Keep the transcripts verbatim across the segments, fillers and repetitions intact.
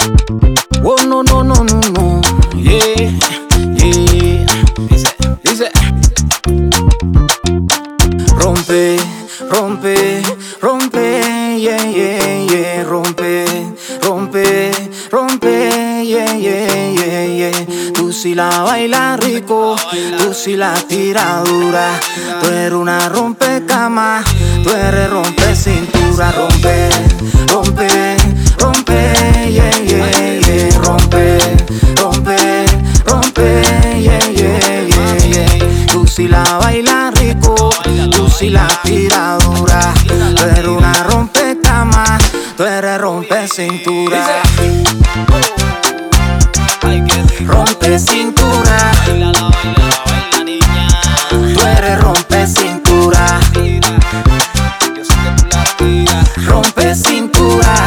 Oh, no, no, no, no, no. Yeah, yeah. Dice, dice. Rompe, rompe, rompe, yeah, yeah, yeah. Rompe, rompe, rompe, yeah, yeah, yeah, yeah. Tú si la bailas rico, tú si la tiras dura. Tú eres una rompecama, tú eres rompe cintura. Rompe, rompe, rompe, yeah, yeah, yeah. Rompe, rompe, rompe, yeah, yeah, yeah, yeah. Tú si la bailas rico, tú si la tiras dura. Tú eres una rompecama, tú eres rompe cintura. Rompe cintura, tú eres rompe cintura. Rompe cintura,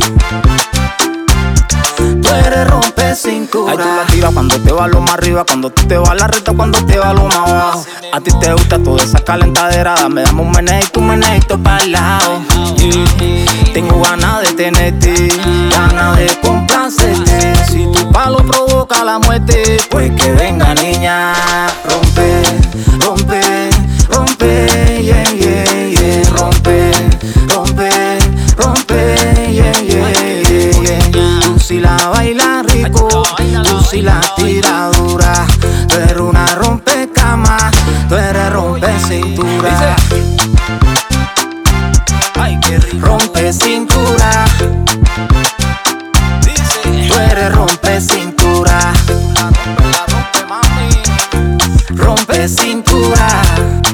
tú eres rompe cintura. Ay, tú la tiras cuando te va lo más arriba, cuando tú te vas la recta, cuando te va lo más abajo. A ti te gusta toda esa calentadera, dame, dame un meneito, un meneito para el lado. Yeah. Tengo ganas de tenerte, ganas de complacerte. Si tu palo provoca la muerte, pues que venga niña. Rompe, rompe, rompe, yeah, yeah, yeah. Rompe, rompe, rompe, yeah, yeah, yeah, yeah. Tú si la bailas rico, tú si la tiras dura. Tú eres una rompecama, tú eres rompe cintura. Rompe cintura, tú eres rompe cintura. Rompe cintura,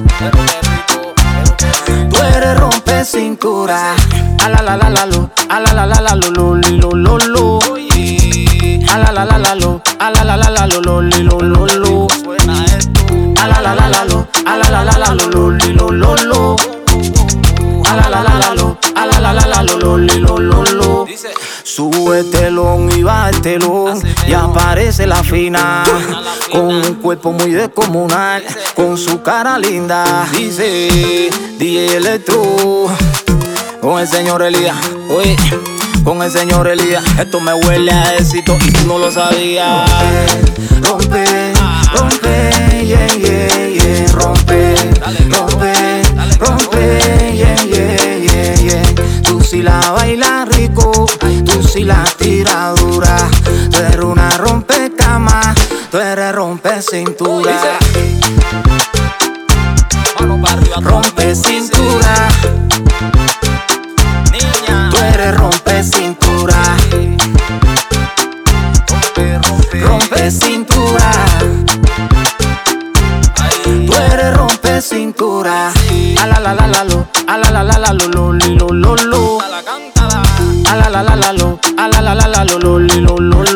tú eres rompe cintura. A la la la la lo, a la la la la lo lo lo lo lo. A la la la la lo, a la la la la lo lo lo lo lo. A la la la la lo, a la la la la lo lo lo lo lo. A la la la la lo, a la la la la lo lo lo lo lo. Sube el telón y baja el telón y aparece la fina con un cuerpo muy descomunal, con su cara linda. Dice D J Electro con el señor Elías. Oye, con el señor Elías. Esto me huele a éxito y tú no lo sabías. Rompe, rompe, yeah, yeah, yeah. Rompe, rompe, rompe, yeah, yeah, yeah, yeah. Tú si la bailas rico, tú si la tiras dura. Tú eres una rompecama, tú eres rompe cintura. Rompe cintura, tú eres rompe cintura. Rompe cintura, tú eres rompe cintura. A la la la la lo, a la la la la lo lo lo lo lo. A la la la la lo, a la la la la lo lo lo lo lo.